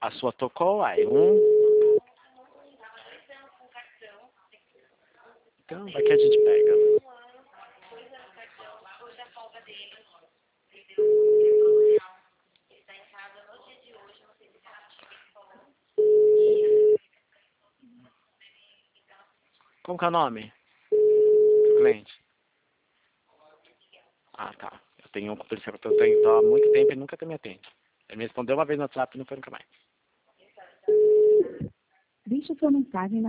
A sua tocou, aí um. Então, daqui a gente pega. Como que é o nome do cliente? Ah, tá. Eu tenho um policial que eu tenho há muito tempo e nunca me atende. Ele me respondeu uma vez no WhatsApp e não foi nunca mais. Deixe sua mensagem